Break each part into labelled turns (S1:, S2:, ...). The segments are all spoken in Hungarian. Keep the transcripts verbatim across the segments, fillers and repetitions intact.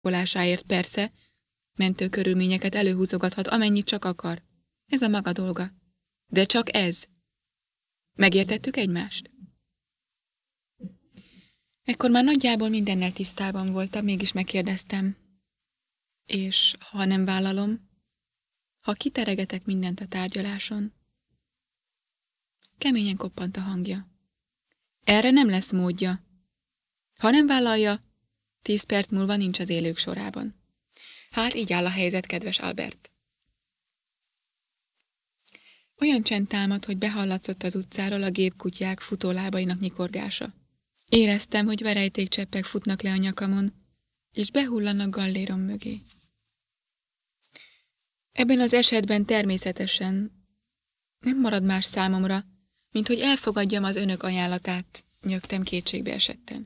S1: Volásáért persze, mentő körülményeket előhúzogathat, amennyit csak akar. Ez a maga dolga. De csak ez. Megértettük egymást? Ekkor már nagyjából mindennel tisztában voltam, mégis megkérdeztem. És ha nem vállalom, ha kiteregetek mindent a tárgyaláson? Keményen koppant a hangja. Erre nem lesz módja. Ha nem vállalja, tíz perc múlva nincs az élők sorában. Hát így áll a helyzet, kedves Albert. Olyan csend támad, hogy behallatszott az utcáról a gépkutyák futólábainak nyikorgása. Éreztem, hogy verejtékcseppek futnak le a nyakamon, és behullanak gallérom mögé. Ebben az esetben természetesen nem marad más számomra, mint hogy elfogadjam az önök ajánlatát, nyögtem kétségbe esetten.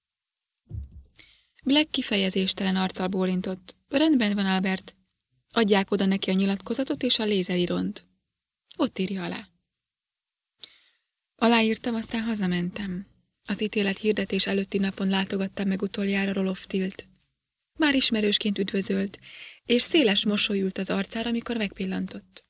S1: Black kifejezéstelen arccal bólintott. Rendben van, Albert. Adják oda neki a nyilatkozatot és a lézeríront. Ott írja alá. Aláírtam, aztán hazamentem. Az ítélet hirdetés előtti napon látogattam meg utoljára Roloff Tilt. Már ismerősként üdvözölt, és széles mosoly ült az arcára, amikor megpillantott.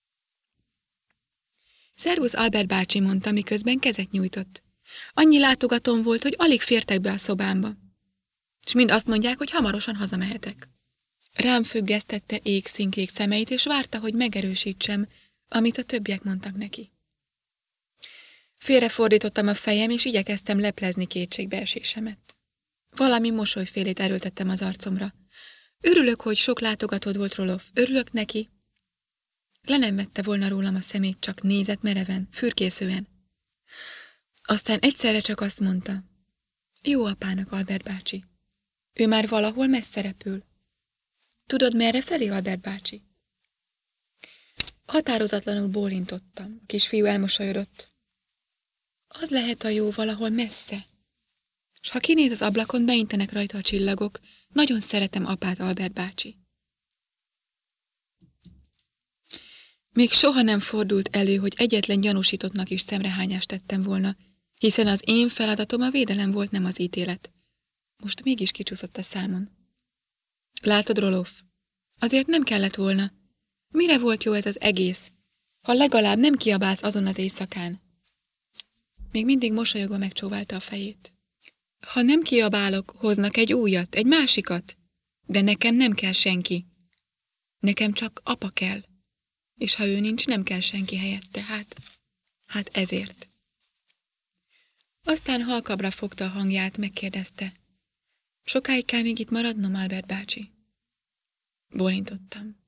S1: Szervusz, Albert bácsi, mondta, miközben kezet nyújtott. Annyi látogatóm volt, hogy alig fértek be a szobámba. És mind azt mondják, hogy hamarosan hazamehetek. Rám függesztette égszínkék szemeit, és várta, hogy megerősítsem, amit a többiek mondtak neki. Félrefordítottam a fejem, és igyekeztem leplezni kétségbeesésemet. Valami mosolyfélét erőltettem az arcomra. Örülök, hogy sok látogatód volt, Roloff. Örülök neki. Le nem vette volna rólam a szemét, csak nézett mereven, fürkészően. Aztán egyszerre csak azt mondta. Jó apának, Albert bácsi. Ő már valahol messze repül. Tudod, merre felé, Albert bácsi? Határozatlanul bólintottam. A kisfiú elmosolyodott. Az lehet a jó valahol messze. S ha kinéz az ablakon, beintenek rajta a csillagok. Nagyon szeretem apát, Albert bácsi. Még soha nem fordult elő, hogy egyetlen gyanúsítottnak is szemrehányást tettem volna, hiszen az én feladatom a védelem volt, nem az ítélet. Most mégis kicsúszott a számon. Látod, Roloff, azért nem kellett volna. Mire volt jó ez az egész, ha legalább nem kiabálsz azon az éjszakán? Még mindig mosolyogva megcsóválta a fejét. Ha nem kiabálok, hoznak egy újat, egy másikat, de nekem nem kell senki. Nekem csak apa kell, és ha ő nincs, nem kell senki helyette, hát, hát ezért. Aztán halkabbra fogta a hangját, megkérdezte. Sokáig kell még itt maradnom, Albert bácsi? Bólintottam.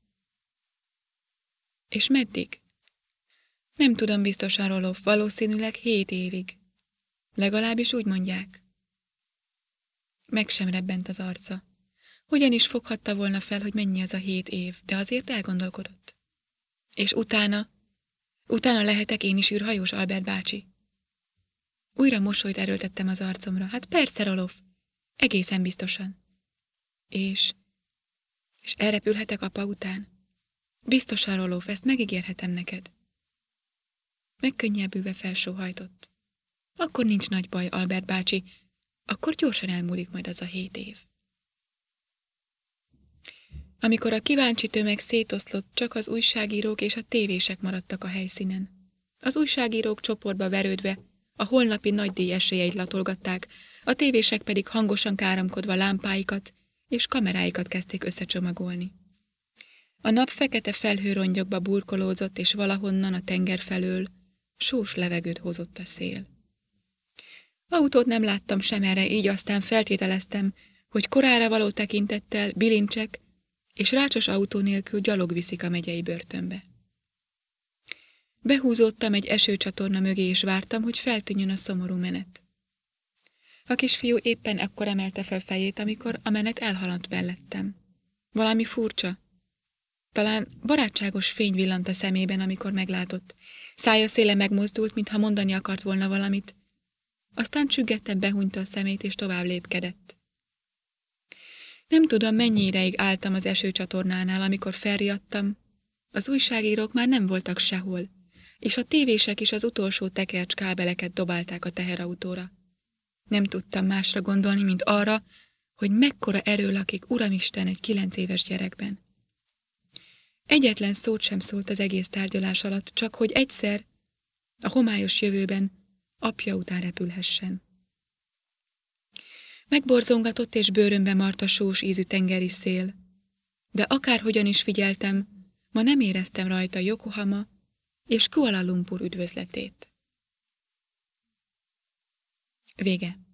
S1: És meddig? Nem tudom biztosan, Roloff, valószínűleg hét évig. Legalábbis úgy mondják. Meg sem rebbent az arca. Hogyan is foghatta volna fel, hogy mennyi az a hét év, de azért elgondolkodott. És utána, utána lehetek én is űrhajós, Albert bácsi? Újra mosolyt erőltettem az arcomra. Hát persze, Roloff, egészen biztosan. És, és elrepülhetek apa után? Biztosan, Roloff, ezt megígérhetem neked. Megkönnyebbülve felsóhajtott. Akkor nincs nagy baj, Albert bácsi, akkor gyorsan elmúlik majd az a hét év. Amikor a kíváncsi tömeg szétoszlott, csak az újságírók és a tévések maradtak a helyszínen. Az újságírók csoportba verődve a holnapi nagydíj esélyeit latolgatták, a tévések pedig hangosan káromkodva lámpáikat és kameráikat kezdték összecsomagolni. A nap fekete felhőrongyokba burkolózott, és valahonnan a tenger felől sós levegőt hozott a szél. Autót nem láttam sem erre, így aztán feltételeztem, hogy korára való tekintettel bilincsek és rácsos autó nélkül gyalog viszik a megyei börtönbe. Behúzódtam egy esőcsatorna mögé, és vártam, hogy feltűnjön a szomorú menet. A kisfiú éppen ekkor emelte fel fejét, amikor a menet elhaladt mellettem. Valami furcsa. Talán barátságos fény villant a szemében, amikor meglátott. Szája széle megmozdult, mintha mondani akart volna valamit. Aztán csüggetten behunyta a szemét, és tovább lépkedett. Nem tudom, mennyi ideig álltam az esőcsatornánál, amikor felriadtam. Az újságírók már nem voltak sehol, és a tévések is az utolsó tekercs kábeleket dobálták a teherautóra. Nem tudtam másra gondolni, mint arra, hogy mekkora erő lakik, Uramisten, egy kilenc éves gyerekben. Egyetlen szót sem szólt az egész tárgyalás alatt, csak hogy egyszer, a homályos jövőben apja után repülhessen. Megborzongatott és bőrömbe mart a sós ízű tengeri szél, de akárhogyan is figyeltem, ma nem éreztem rajta Yokohama és Kuala Lumpur üdvözletét. Vége.